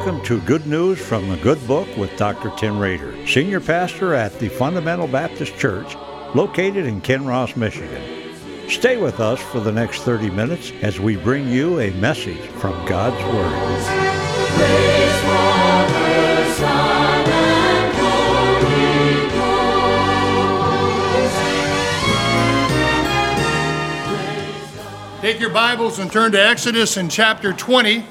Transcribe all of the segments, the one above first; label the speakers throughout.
Speaker 1: Welcome to Good News from the Good Book with Dr. Tim Rader, Senior Pastor at the Fundamental Baptist Church, located in Kinross, Michigan. Stay with us for the next 30 minutes as we bring you a message from God's Word. Praise Father, Son, and Holy
Speaker 2: Ghost. Take your Bibles and turn to Exodus in chapter 20.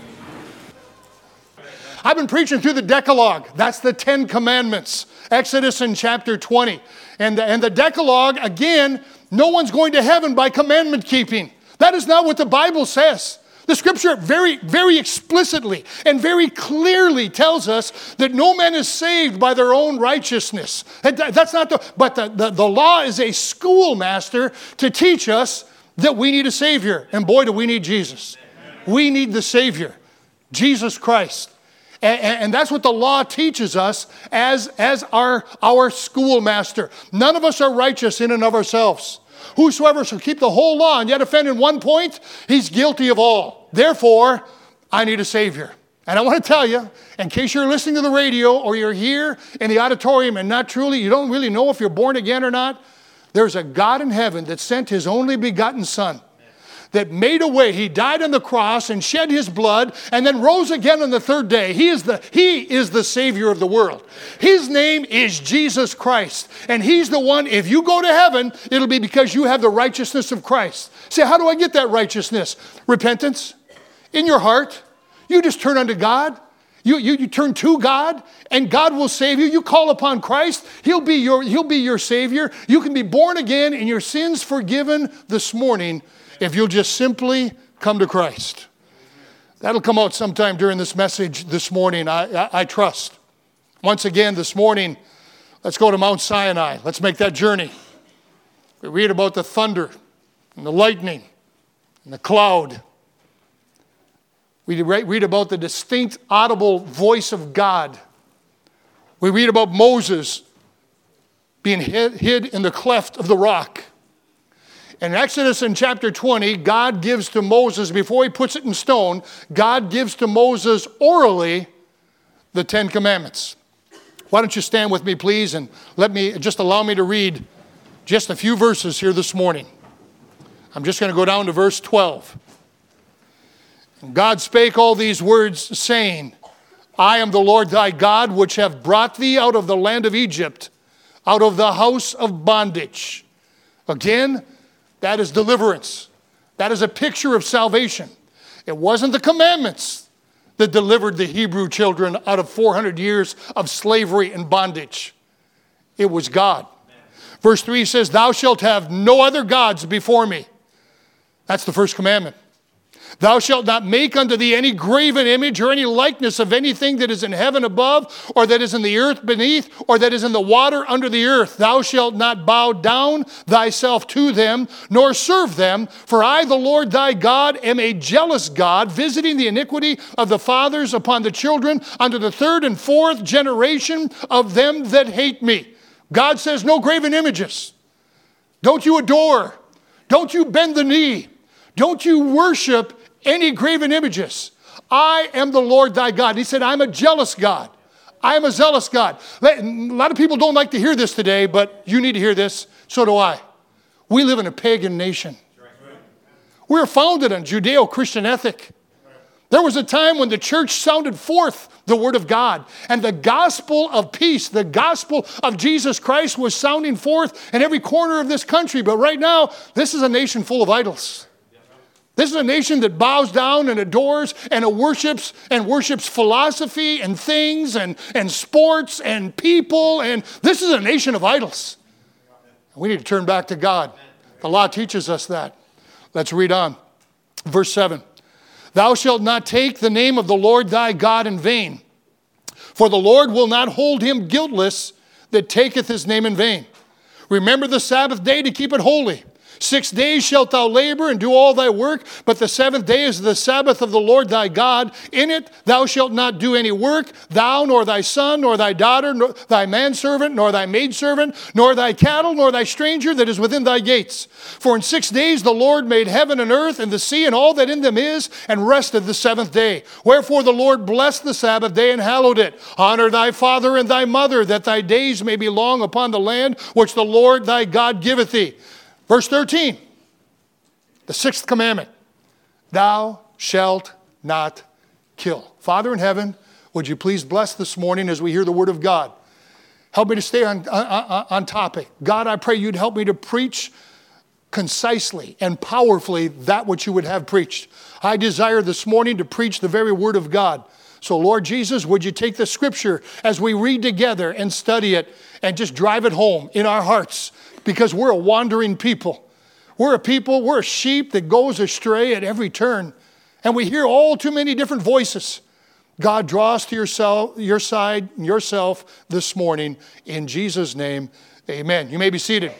Speaker 2: I've been preaching through the Decalogue. That's the 10 Commandments. Exodus in chapter 20. And the Decalogue, again, no one's going to heaven by commandment keeping. That is not what the Bible says. The Scripture very, very explicitly and very clearly tells us that no man is saved by their own righteousness. That's not but the law is a schoolmaster to teach us that we need a Savior. And boy, do we need Jesus. We need the Savior, Jesus Christ. And that's what the law teaches us as our schoolmaster. None of us are righteous in and of ourselves. Whosoever shall keep the whole law and yet offend in one point, he's guilty of all. Therefore, I need a Savior. And I want to tell you, in case you're listening to the radio or you're here in the auditorium and you don't really know if you're born again or not, there's a God in heaven that sent His only begotten Son, that made a way. He died on the cross and shed His blood and then rose again on the third day. He is the Savior of the world. His name is Jesus Christ. And He's the one, if you go to heaven, it'll be because you have the righteousness of Christ. Say, how do I get that righteousness? Repentance in your heart. You just turn unto God. You turn to God, and God will save you. You call upon Christ. He'll be your Savior. You can be born again and your sins forgiven this morning if you'll just simply come to Christ. That'll come out sometime during this message this morning, I trust. Once again this morning, let's go to Mount Sinai. Let's make that journey. We read about the thunder and the lightning and the cloud. We read about the distinct audible voice of God. We read about Moses being hid in the cleft of the rock. In Exodus in chapter 20, God gives to Moses, before He puts it in stone, God gives to Moses orally the 10 Commandments. Why don't you stand with me, please, and allow me to read just a few verses here this morning. I'm just going to go down to verse 12. And God spake all these words, saying, I am the Lord thy God, which have brought thee out of the land of Egypt, out of the house of bondage. Again, that is deliverance. That is a picture of salvation. It wasn't the commandments that delivered the Hebrew children out of 400 years of slavery and bondage. It was God. Verse 3 says, thou shalt have no other gods before me. That's the first commandment. Thou shalt not make unto thee any graven image or any likeness of anything that is in heaven above, or that is in the earth beneath, or that is in the water under the earth. Thou shalt not bow down thyself to them, nor serve them. For I, the Lord thy God, am a jealous God, visiting the iniquity of the fathers upon the children, unto the third and fourth generation of them that hate me. God says, no graven images. Don't you adore. Don't you bend the knee. Don't you worship any graven images. I am the Lord thy God. He said, I'm a jealous God. I am a zealous God. A lot of people don't like to hear this today, but you need to hear this. So do I. We live in a pagan nation. We're founded on Judeo-Christian ethic. There was a time when the church sounded forth the word of God, and the gospel of peace, the gospel of Jesus Christ was sounding forth in every corner of this country. But right now, this is a nation full of idols. This is a nation that bows down and adores and worships philosophy and things and sports and people. And this is a nation of idols. We need to turn back to God. The law teaches us that. Let's read on. Verse 7. Thou shalt not take the name of the Lord thy God in vain, for the Lord will not hold him guiltless that taketh his name in vain. Remember the Sabbath day to keep it holy. 6 days shalt thou labor and do all thy work, but the seventh day is the Sabbath of the Lord thy God. In it thou shalt not do any work, thou, nor thy son, nor thy daughter, nor thy manservant, nor thy maidservant, nor thy cattle, nor thy stranger that is within thy gates. For in 6 days the Lord made heaven and earth and the sea and all that in them is, and rested the seventh day. Wherefore the Lord blessed the Sabbath day and hallowed it. Honor thy father and thy mother, that thy days may be long upon the land which the Lord thy God giveth thee. Verse 13, the sixth commandment, thou shalt not kill. Father in heaven, would you please bless this morning as we hear the word of God? Help me to stay on topic. God, I pray you'd help me to preach concisely and powerfully that which you would have preached. I desire this morning to preach the very word of God. So Lord Jesus, would you take the scripture as we read together and study it and just drive it home in our hearts, because we're a wandering people. We're a sheep that goes astray at every turn, and we hear all too many different voices. God, draw us to your side, yourself this morning. In Jesus' name, amen. You may be seated.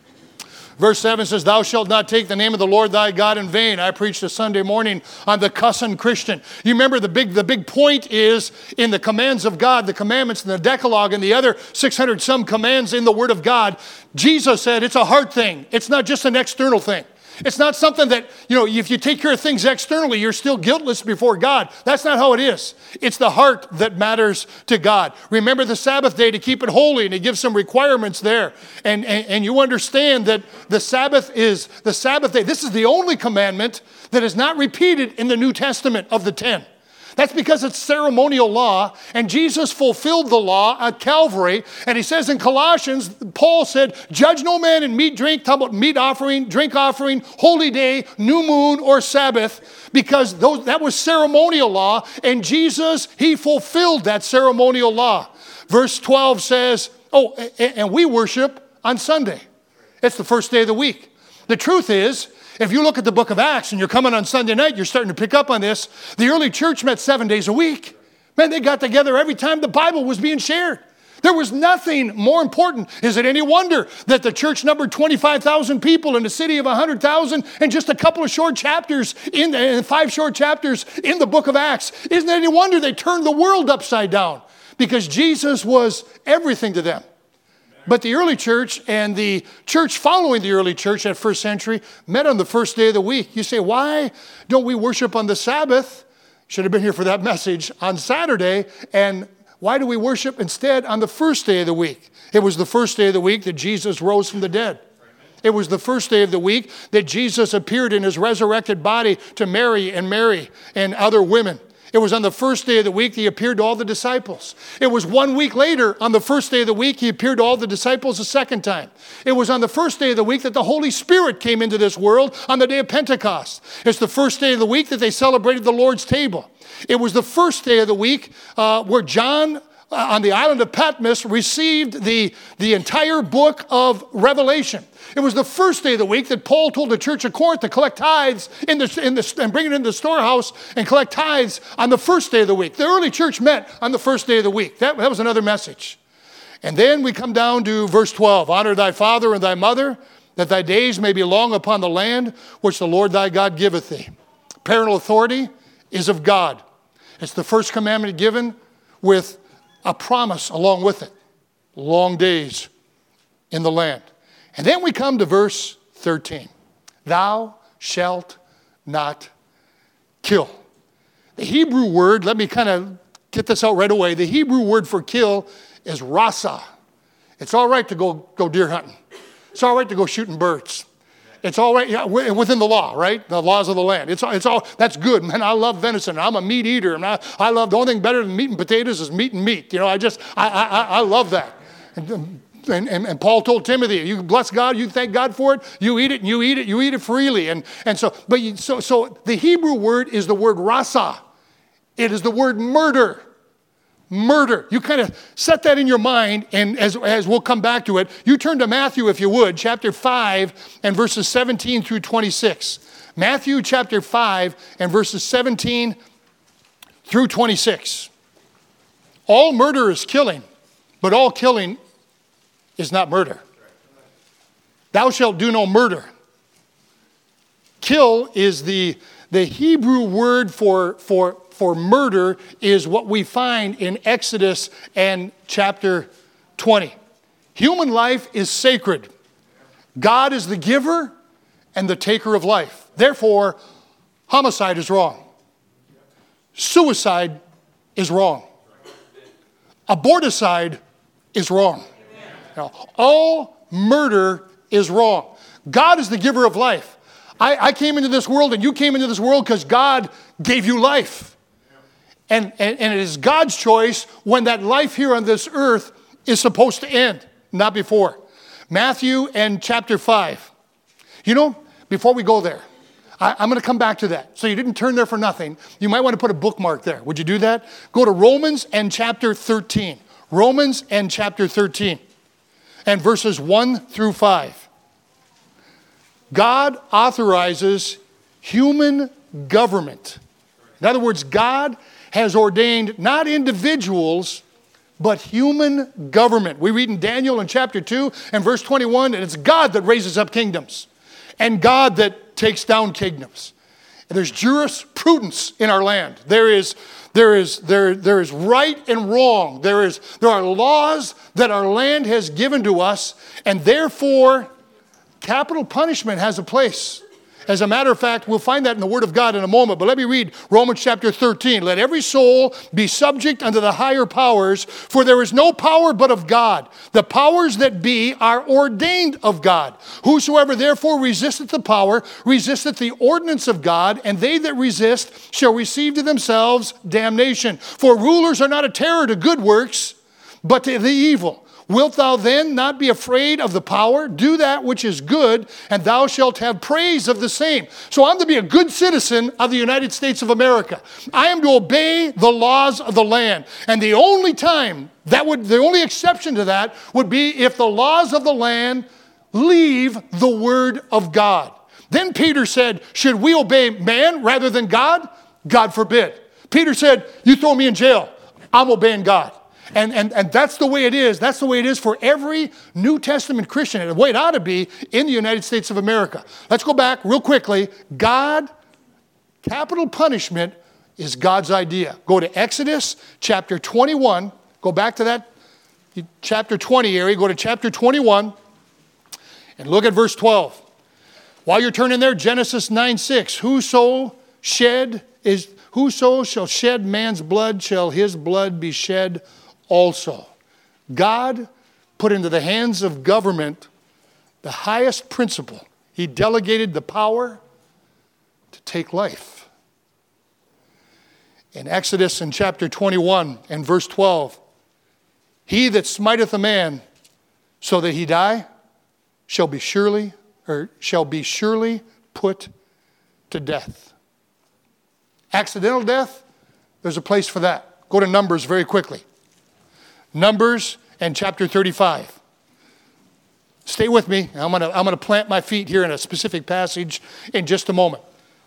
Speaker 2: Verse 7 says, thou shalt not take the name of the Lord thy God in vain. I preached a Sunday morning on the cussing Christian. You remember the big point is in the commands of God, the commandments and the Decalogue and the other 600 some commands in the Word of God. Jesus said it's a heart thing. It's not just an external thing. It's not something that, if you take care of things externally, you're still guiltless before God. That's not how it is. It's the heart that matters to God. Remember the Sabbath day to keep it holy, and he gives some requirements there. And you understand that the Sabbath is the Sabbath day. This is the only commandment that is not repeated in the New Testament of the 10. That's because it's ceremonial law, and Jesus fulfilled the law at Calvary. And he says in Colossians, Paul said, judge no man in meat, drink, talk about meat offering, drink offering, holy day, new moon, or Sabbath, because that was ceremonial law, and Jesus, he fulfilled that ceremonial law. Verse 12 says, and we worship on Sunday. It's the first day of the week. The truth is, if you look at the book of Acts and you're coming on Sunday night, you're starting to pick up on this. The early church met 7 days a week. Man, they got together every time the Bible was being shared. There was nothing more important. Is it any wonder that the church numbered 25,000 people in a city of 100,000 and just a couple of short chapters and 5 short chapters in the book of Acts? Isn't it any wonder they turned the world upside down? Because Jesus was everything to them. But the early church and the church following the early church at first century met on the first day of the week. You say, why don't we worship on the Sabbath? Should have been here for that message on Saturday. And why do we worship instead on the first day of the week? It was the first day of the week that Jesus rose from the dead. It was the first day of the week that Jesus appeared in his resurrected body to Mary and other women. It was on the first day of the week he appeared to all the disciples. It was 1 week later, on the first day of the week, he appeared to all the disciples a second time. It was on the first day of the week that the Holy Spirit came into this world on the day of Pentecost. It's the first day of the week that they celebrated the Lord's table. It was the first day of the week where John on the island of Patmos received the entire book of Revelation. It was the first day of the week that Paul told the church of Corinth to collect tithes and bring it into the storehouse and collect tithes on the first day of the week. The early church met on the first day of the week. That was another message. And then we come down to verse 12. Honor thy father and thy mother, that thy days may be long upon the land which the Lord thy God giveth thee. Parental authority is of God. It's the first commandment given with a promise along with it. Long days in the land. And then we come to verse 13. Thou shalt not kill. The Hebrew word, let me kind of get this out right away. The Hebrew word for kill is rasa. It's all right to go deer hunting. It's all right to go shooting birds. It's all right, within the law, right? The laws of the land. It's all, that's good. Man, I love venison. I'm a meat eater. And I love, the only thing better than meat and potatoes is meat and meat. I love that. And Paul told Timothy, you bless God, you thank God for it, you eat it, and you eat it freely. So the Hebrew word is the word rasa. It is the word murder. Murder. You kind of set that in your mind, and as we'll come back to it, you turn to Matthew, if you would, chapter 5 and verses 17 through 26. Matthew chapter 5 and verses 17 through 26. All murder is killing, but all killing is not murder. Thou shalt do no murder. Kill is the Hebrew word for murder is what we find in Exodus and chapter 20. Human life is sacred. God is the giver and the taker of life. Therefore, homicide is wrong. Suicide is wrong. Aborticide is wrong. Now, all murder is wrong. God is the giver of life. I came into this world and you came into this world because God gave you life. And it is God's choice when that life here on this earth is supposed to end, not before. Matthew and chapter 5. You know, before we go there, I'm going to come back to that. So you didn't turn there for nothing. You might want to put a bookmark there. Would you do that? Go to Romans and chapter 13. Romans and chapter 13. And verses 1 through 5. God authorizes human government. In other words, God has ordained not individuals, but human government. We read in Daniel in chapter 2 and verse 21 that it's God that raises up kingdoms and God that takes down kingdoms. And there's jurisprudence in our land. There is right and wrong. There are laws that our land has given to us, and therefore capital punishment has a place. As a matter of fact, we'll find that in the Word of God in a moment. But let me read Romans chapter 13. Let every soul be subject unto the higher powers, for there is no power but of God. The powers that be are ordained of God. Whosoever therefore resisteth the power, resisteth the ordinance of God, and they that resist shall receive to themselves damnation. For rulers are not a terror to good works, but to the evil. Wilt thou then not be afraid of the power? Do that which is good, and thou shalt have praise of the same. So I'm to be a good citizen of the United States of America. I am to obey the laws of the land. And the only exception to that would be if the laws of the land leave the word of God. Then Peter said, should we obey man rather than God? God forbid. Peter said, you throw me in jail. I'm obeying God. And that's the way it is. That's the way it is for every New Testament Christian, and the way it ought to be in the United States of America. Let's go back real quickly. God, capital punishment is God's idea. Go to Exodus chapter 21. Go back to that chapter 20 area. Go to chapter 21 and look at verse 12. While you're turning there, Genesis 9:6. Whoso shall shed man's blood, shall his blood be shed also. God put into the hands of government the highest principle. He delegated the power to take life. In Exodus in chapter 21 and verse 12, he that smiteth a man so that he die shall be surely put to death. Accidental death, there's a place for that. Go to Numbers very quickly. Numbers and chapter 35. Stay with me. I'm going to plant my feet here in a specific passage in just a moment.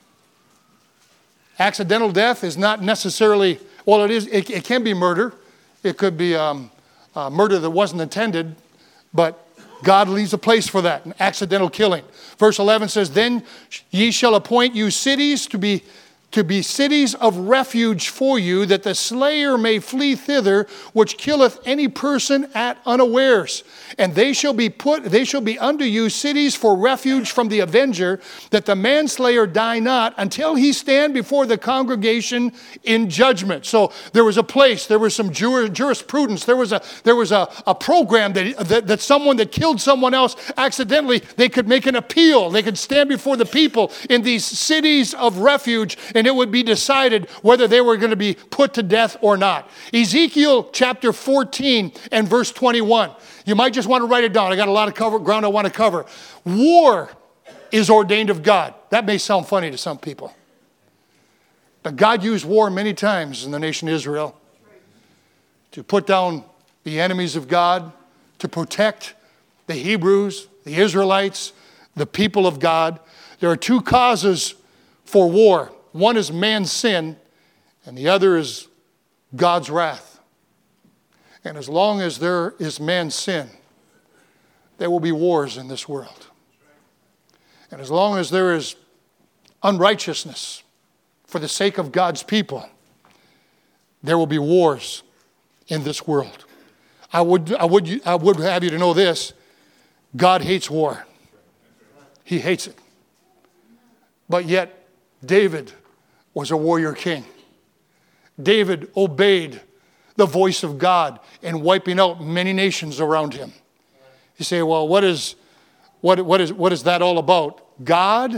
Speaker 2: Accidental death is not necessarily, well, it can be murder. It could be murder that wasn't intended, but God leaves a place for that, an accidental killing. Verse 11 says, then ye shall appoint you cities to be cities of refuge for you, that the slayer may flee thither, which killeth any person at unawares. And they shall be unto you cities for refuge from the avenger, that the manslayer die not, until he stand before the congregation in judgment. So there was a place, there was some jurisprudence, there was a program that someone that killed someone else accidentally, they could make an appeal. They could stand before the people in these cities of refuge, and it would be decided whether they were going to be put to death or not. Ezekiel chapter 14 and verse 21. You might just want to write it down. I got a lot of ground I want to cover. War is ordained of God. That may sound funny to some people. But God used war many times in the nation of Israel to put down the enemies of God, to protect the Hebrews, the Israelites, the people of God. There are two causes for war. One is man's sin, and the other is God's wrath. And as long as there is man's sin, there will be wars in this world. And as long as there is unrighteousness for the sake of God's people, there will be wars in this world. I would have you to know this. God hates war. He hates it. But yet, David was a warrior king. David obeyed the voice of God in wiping out many nations around him. You say, well, what is that all about? God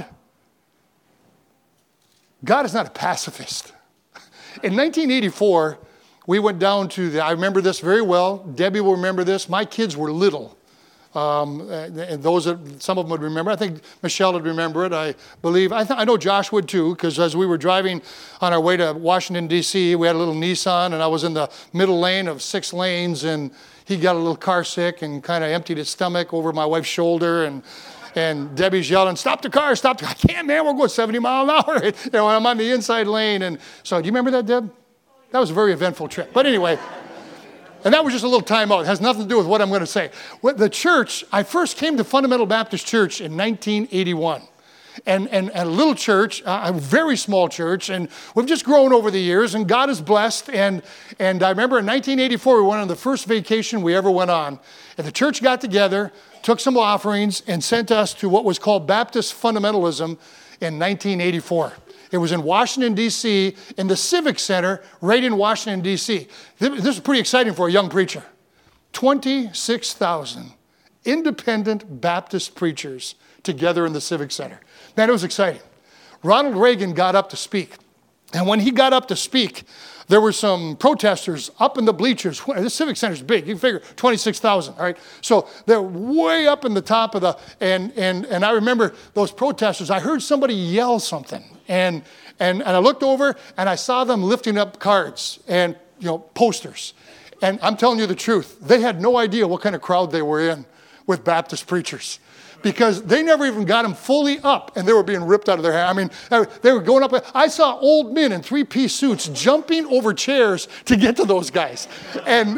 Speaker 2: is not a pacifist. In 1984, we went down to I remember this very well. Debbie will remember this. My kids were little. And those some of them would remember. I think Michelle would remember it. I believe. I know Josh would too, because as we were driving on our way to Washington D.C., we had a little Nissan, and I was in the middle lane of 6 lanes, and he got a little car sick and kind of emptied his stomach over my wife's shoulder, and Debbie's yelling, "Stop the car! Stop the car!" I can't, man. We're going 70 miles an hour. I'm on the inside lane, and so do you remember that, Deb? That was a very eventful trip. But anyway. And that was just a little time out. It has nothing to do with what I'm going to say. The church, I first came to Fundamental Baptist Church in 1981. And a little church, a very small church, and we've just grown over the years, and God is blessed. And I remember in 1984, we went on the first vacation we ever went on. And the church got together, took some offerings, and sent us to what was called Baptist Fundamentalism in 1984. It was in Washington, D.C., in the Civic Center, right in Washington, D.C. This is pretty exciting for a young preacher. 26,000 independent Baptist preachers together in the Civic Center. Man, it was exciting. Ronald Reagan got up to speak. And when he got up to speak, there were some protesters up in the bleachers. The Civic Center's big. You can figure 26,000, all right? So they're way up in the top of the, and I remember those protesters. I heard somebody yell something. And I looked over, and I saw them lifting up cards and, posters. And I'm telling you the truth. They had no idea what kind of crowd they were in with Baptist preachers, because they never even got them fully up, and they were being ripped out of their hair. I mean, they were going up. I saw old men in 3-piece suits jumping over chairs to get to those guys, and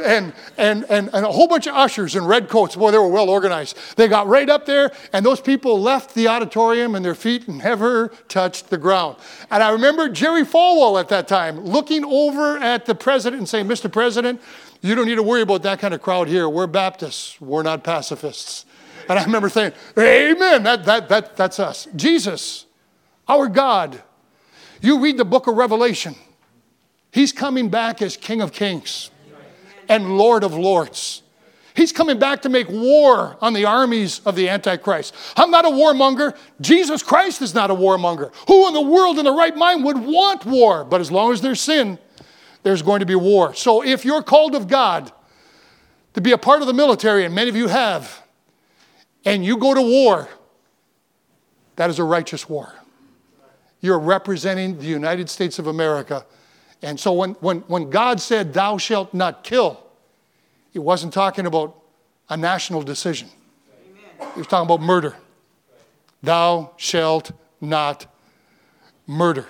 Speaker 2: a whole bunch of ushers in red coats. Boy, they were well organized. They got right up there, and those people left the auditorium, and their feet never touched the ground. And I remember Jerry Falwell at that time looking over at the president and saying, "Mr. President, you don't need to worry about that kind of crowd here. We're Baptists. We're not pacifists." And I remember saying, "Amen, that's us." Jesus, our God. You read the book of Revelation. He's coming back as King of Kings and Lord of Lords. He's coming back to make war on the armies of the Antichrist. I'm not a warmonger. Jesus Christ is not a warmonger. Who in the world in the right mind would want war? But as long as there's sin, there's going to be war. So if you're called of God to be a part of the military, and many of you have, and you go to war, that is a righteous war. You're representing the United States of America. And so when God said, "Thou shalt not kill," he wasn't talking about a national decision. Amen. He was talking about murder. Thou shalt not murder.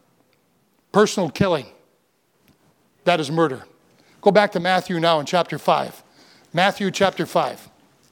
Speaker 2: Personal killing. That is murder. Go back to Matthew now in chapter 5. Matthew chapter 5.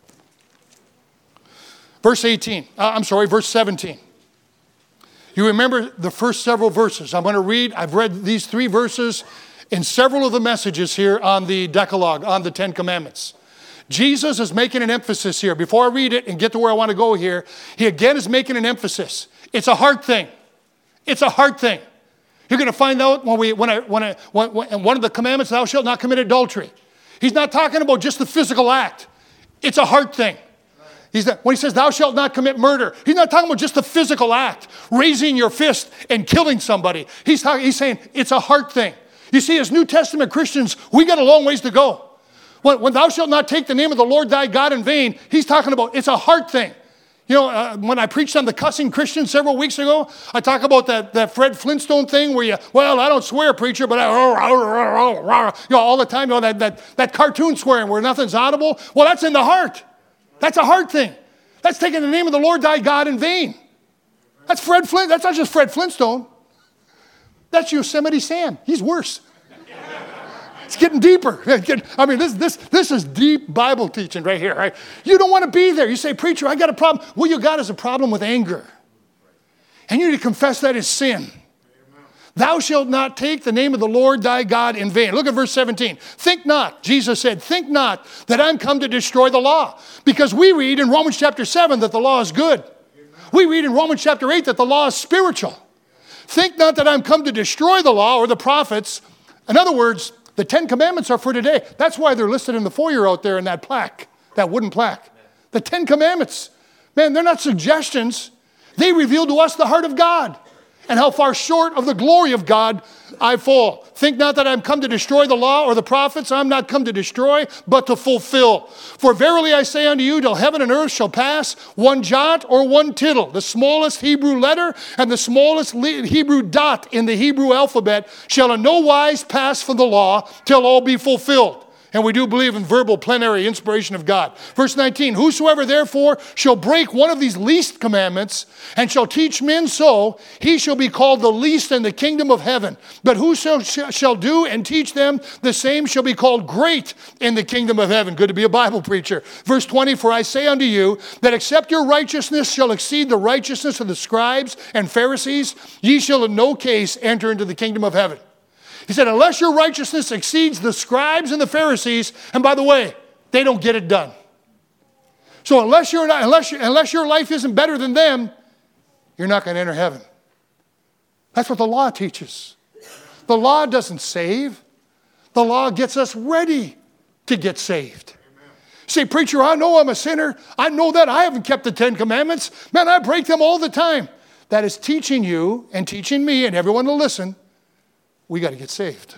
Speaker 2: Verse 17. You remember the first several verses. I'm going to read. I've read these 3 verses in several of the messages here on the Decalogue, on the 10 Commandments. Jesus is making an emphasis here. Before I read it and get to where I want to go here, he again is making an emphasis. It's a hard thing. It's a hard thing. You're going to find out when one of the commandments, "Thou shalt not commit adultery." He's not talking about just the physical act. It's a hard thing. When he says, "Thou shalt not commit murder," he's not talking about just the physical act, raising your fist and killing somebody. He's saying it's a heart thing. You see, as New Testament Christians, we got a long ways to go. When "thou shalt not take the name of the Lord thy God in vain," he's talking about it's a heart thing. When I preached on the cussing Christian several weeks ago, I talk about that Fred Flintstone thing where I don't swear, preacher, but all the time, that cartoon swearing where nothing's audible. Well, that's in the heart. That's a heart thing. That's taking the name of the Lord thy God in vain. That's not just Fred Flintstone. That's Yosemite Sam. He's worse. It's getting deeper. I mean, this is deep Bible teaching right here, right? You don't want to be there. You say, "Preacher, I got a problem." What you got is a problem with anger. And you need to confess that as sin. Thou shalt not take the name of the Lord thy God in vain. Look at verse 17. Think not, Jesus said, think not that I'm come to destroy the law. Because we read in Romans chapter 7 that the law is good. We read in Romans chapter 8 that the law is spiritual. Think not that I'm come to destroy the law or the prophets. In other words, the 10 Commandments are for today. That's why they're listed in the foyer out there in that plaque, that wooden plaque. The 10 Commandments. Man, they're not suggestions. They reveal to us the heart of God and how far short of the glory of God I fall. Think not that I'm come to destroy the law or the prophets. I'm not come to destroy, but to fulfill. For verily I say unto you, till heaven and earth shall pass, one jot or one tittle, the smallest Hebrew letter and the smallest Hebrew dot in the Hebrew alphabet, shall in no wise pass from the law till all be fulfilled. And we do believe in verbal plenary inspiration of God. Verse 19, whosoever therefore shall break one of these least commandments and shall teach men so, he shall be called the least in the kingdom of heaven. But whoso shall do and teach them, the same shall be called great in the kingdom of heaven. Good to be a Bible preacher. Verse 20, for I say unto you that except your righteousness shall exceed the righteousness of the scribes and Pharisees, ye shall in no case enter into the kingdom of heaven. He said, unless your righteousness exceeds the scribes and the Pharisees, and by the way, they don't get it done. So unless your life isn't better than them, you're not going to enter heaven. That's what the law teaches. The law doesn't save. The law gets us ready to get saved. Say, preacher, I know I'm a sinner. I know that I haven't kept the 10 Commandments. Man, I break them all the time. That is teaching you and teaching me and everyone to listen. We got to get saved.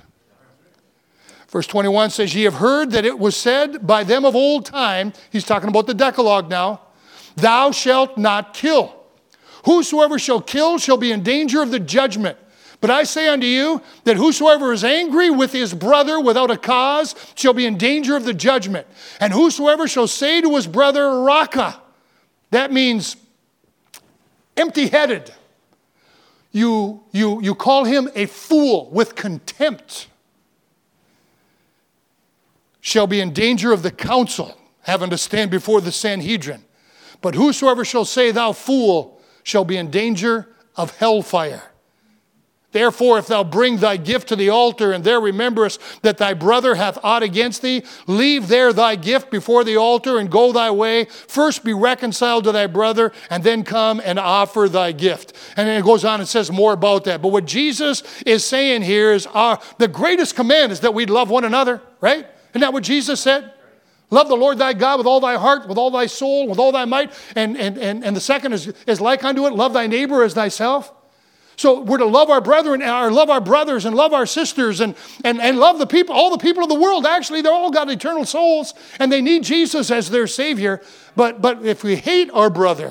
Speaker 2: Verse 21 says, ye have heard that it was said by them of old time, he's talking about the Decalogue now, thou shalt not kill. Whosoever shall kill shall be in danger of the judgment. But I say unto you that whosoever is angry with his brother without a cause shall be in danger of the judgment. And whosoever shall say to his brother, Raka, that means empty-headed. You call him a fool with contempt, shall be in danger of the council, having to stand before the Sanhedrin. But whosoever shall say, thou fool, shall be in danger of hellfire. Therefore, if thou bring thy gift to the altar, and there rememberest that thy brother hath aught against thee, leave there thy gift before the altar, and go thy way. First be reconciled to thy brother, and then come and offer thy gift. And then it goes on and says more about that. But what Jesus is saying here is the greatest command is that we love one another, right? Isn't that what Jesus said? Love the Lord thy God with all thy heart, with all thy soul, with all thy might. And the second is like unto it, love thy neighbor as thyself. So we're to love our brethren, love our brothers, and love our sisters, and love the people, all the people of the world. Actually, they're all got eternal souls, and they need Jesus as their Savior. But if we hate our brother,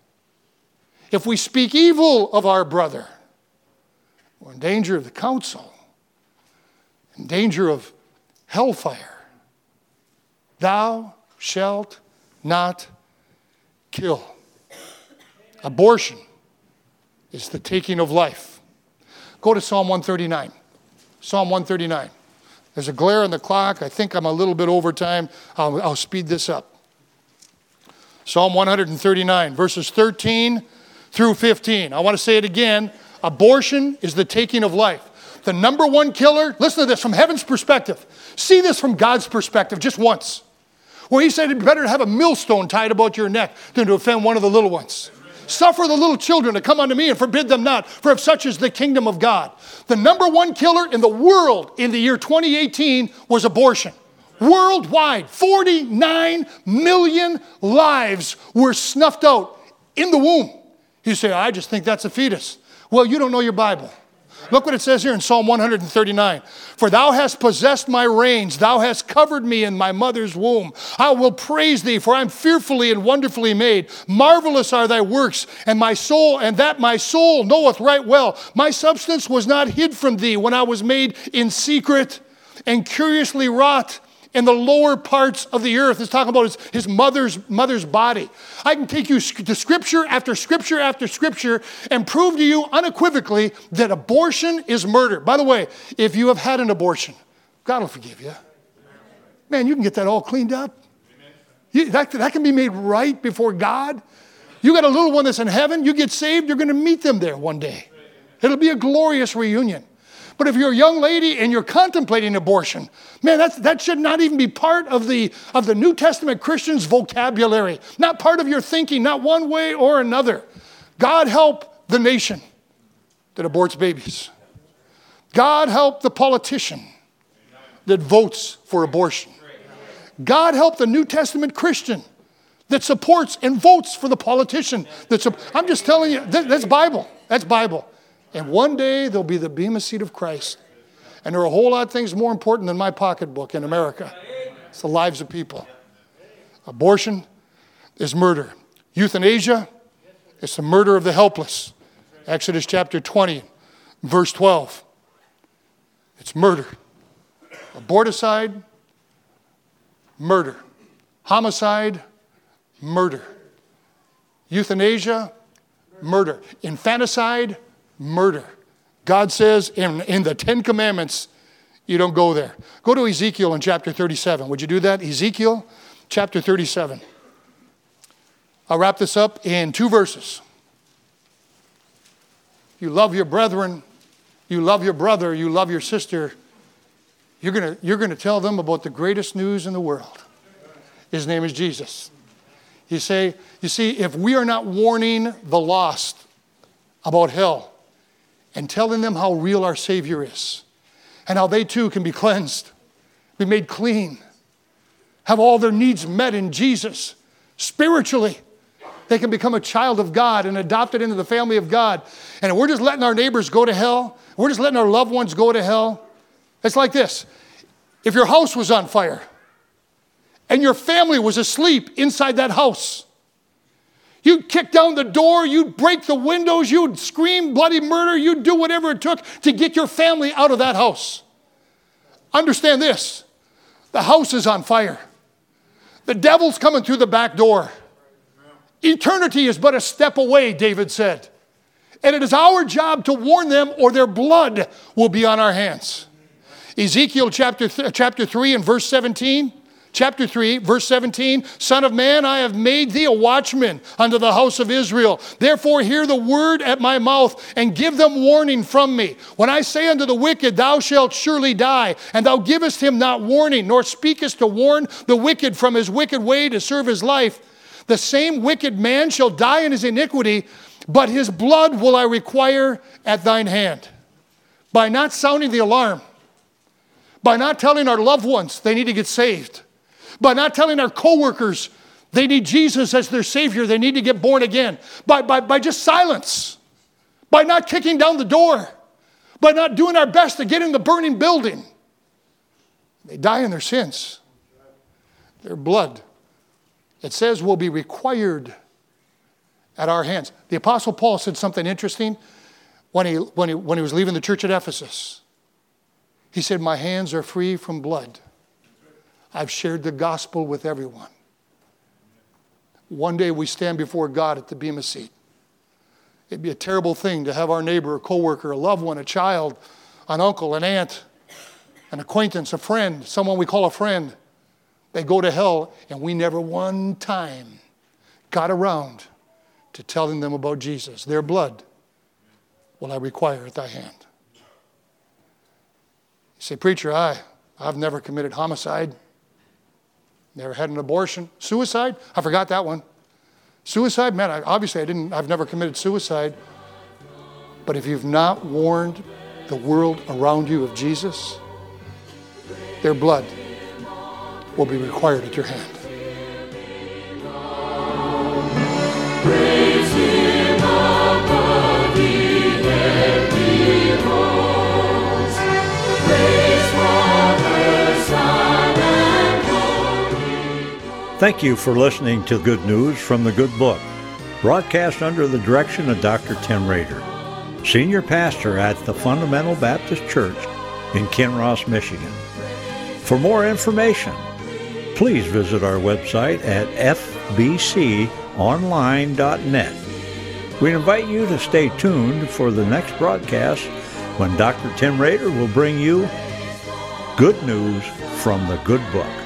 Speaker 2: if we speak evil of our brother, we're in danger of the council, in danger of hellfire. Thou shalt not kill. Abortion is the taking of life. Go to Psalm 139. Psalm 139. There's a glare on the clock. I think I'm a little bit over time. I'll speed this up. Psalm 139, verses 13 through 15. I want to say it again. Abortion is the taking of life. The number one killer, listen to this from heaven's perspective. See this from God's perspective just once. Where he said it'd be better to have a millstone tied about your neck than to offend one of the little ones. Suffer the little children to come unto me and forbid them not, for if such is the kingdom of God. The number one killer in the world in the year 2018 was abortion. Worldwide, 49 million lives were snuffed out in the womb. You say, I just think that's a fetus. Well, you don't know your Bible. Look what it says here in Psalm 139. For thou hast possessed my reins, thou hast covered me in my mother's womb. I will praise thee, for I am fearfully and wonderfully made. Marvelous are thy works, and my soul knoweth right well. My substance was not hid from thee when I was made in secret and curiously wrought in the lower parts of the earth. It's talking about his mother's body. I can take you to scripture after scripture after scripture and prove to you unequivocally that abortion is murder. By the way, if you have had an abortion, God will forgive you. Man, you can get that all cleaned up. That can be made right before God. You got a little one that's in heaven, you get saved, you're going to meet them there one day. It'll be a glorious reunion. But if you're a young lady and you're contemplating abortion, man, that should not even be part of the New Testament Christian's vocabulary. Not part of your thinking, not one way or another. God help the nation that aborts babies. God help the politician that votes for abortion. God help the New Testament Christian that supports and votes for the politician. I'm just telling you, that's Bible. That's Bible. And one day there'll be the bema seat of Christ. And there are a whole lot of things more important than my pocketbook in America. It's the lives of people. Abortion is murder. Euthanasia is the murder of the helpless. Exodus chapter 20, verse 12. It's murder. Aborticide, murder. Homicide, murder. Euthanasia, murder. Infanticide, murder. God says in the 10 Commandments, you don't go there. Go to Ezekiel in chapter 37. Would you do that? Ezekiel chapter 37. I'll wrap this up in 2 verses. You love your brethren, you love your brother, you love your sister. You're going to tell them about the greatest news in the world. His name is Jesus. You see, if we are not warning the lost about hell and telling them how real our Savior is and how they too can be cleansed, be made clean, have all their needs met in Jesus spiritually, they can become a child of God and adopted into the family of God. And if we're just letting our neighbors go to hell, we're just letting our loved ones go to hell. It's like this. If your house was on fire and your family was asleep inside that house, you'd kick down the door, you'd break the windows, you'd scream bloody murder, you'd do whatever it took to get your family out of that house. Understand this. The house is on fire. The devil's coming through the back door. Eternity is but a step away, David said. And it is our job to warn them or their blood will be on our hands. Ezekiel chapter 3 and verse 17. Chapter 3, verse 17. Son of man, I have made thee a watchman unto the house of Israel. Therefore hear the word at my mouth and give them warning from me. When I say unto the wicked, thou shalt surely die, and thou givest him not warning, nor speakest to warn the wicked from his wicked way to serve his life, the same wicked man shall die in his iniquity, but his blood will I require at thine hand. By not sounding the alarm, by not telling our loved ones they need to get saved, by not telling our coworkers they need Jesus as their Savior, they need to get born again, by just silence, by not kicking down the door, by not doing our best to get in the burning building. They die in their sins. Their blood, it says, will be required at our hands. The Apostle Paul said something interesting when he was leaving the church at Ephesus. He said, my hands are free from blood. I've shared the gospel with everyone. One day we stand before God at the bema seat. It'd be a terrible thing to have our neighbor, a coworker, a loved one, a child, an uncle, an aunt, an acquaintance, a friend, someone we call a friend. They go to hell, and we never one time got around to telling them about Jesus. Their blood will I require at thy hand. You say, preacher, I've never committed homicide. Never had an abortion. Suicide? I forgot that one. Suicide? Man, I've never committed suicide. But if you've not warned the world around you of Jesus, their blood will be required at your hand.
Speaker 3: Praise him above the heavenly hosts. Praise Father, Son, and Holy Ghost.
Speaker 1: Thank you for listening to Good News from the Good Book, broadcast under the direction of Dr. Tim Rader, Senior Pastor at the Fundamental Baptist Church in Kinross, Michigan. For more information, please visit our website at fbconline.net. We invite you to stay tuned for the next broadcast when Dr. Tim Rader will bring you Good News from the Good Book.